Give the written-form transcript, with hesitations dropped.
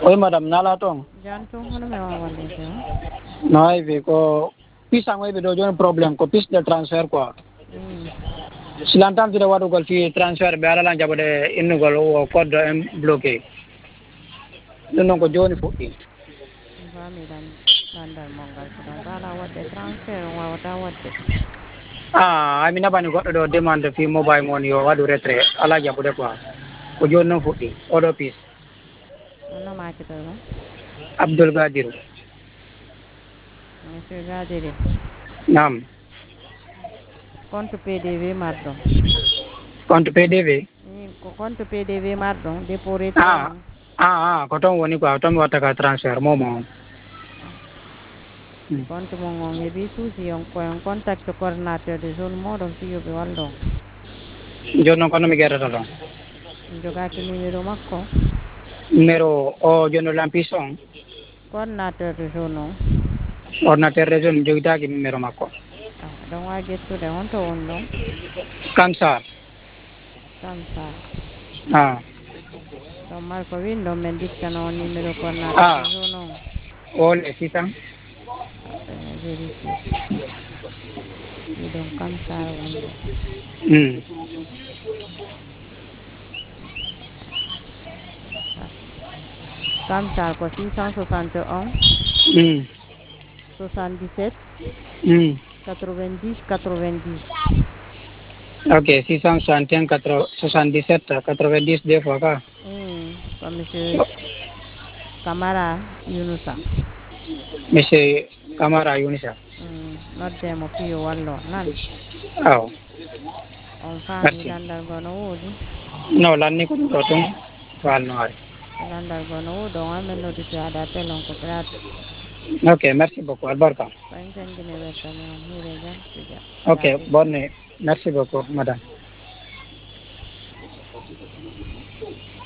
Oui, madame, Nalatong. Jantung hono me wawale te o. Non, ko pisang we do jon problem ko pis de transfer quoi. Silantam tira wadu gol fi transfer be ala lan jabode innu gol o code bloqué. Non ko joni fuɗɗi. Fami landal mongal to donc ala wadde transfert on wawata wadde. Amina bani goɗɗo ɗo demande fi mobile money yo waɗu retrait ala jaɓude quoi ko joni noon fuɗɗi oɗo pis Hono makitoɗo Abdoul Gadir. monsieur Gadiri Nam. compte PDV marɗon Compte PDV. ko compte PDV marɗon dépôt retrait on. Ko toon woni quoi toon mi watta ka transfert momo on. Compte mon on heeɓi suusi on koyen contact coordonnateur de zone moɗon fiyoɓe wallon. Joni noon kono mi gueɗata ɗon. Jogaki numéro makko. Numéro o joni lampis on. Coordonnateur de zone on. Ordinateur de zone mi jogitaki numéro makko. Ɗon wawi ƴettude honto woni ɗon. Kamsar. ɗon mari ko windon min dittano on numéro coordonnateur de zone on. Ole 600. Ɓe vérifié ɗiɗon Kamsar woni ɗo. Kamsar ko 661 77 90 90. Ok, 661 77 90 deux fois ka. Ko monsieur Camara Yunusa. Monsieur Camara Yunusa. Noddemo fiyo wallo nan. Aw. On faami landal go no woodi. No lanni ko ɗum ɗo tun walno ari. Landal go no woodi on amen nodditi ada appel on ko gratuit. Ok, merci beaucoup. Albarka. Fayin sendine weltani on hiire jam siga. Ok, bonne. Merci beaucoup, madame.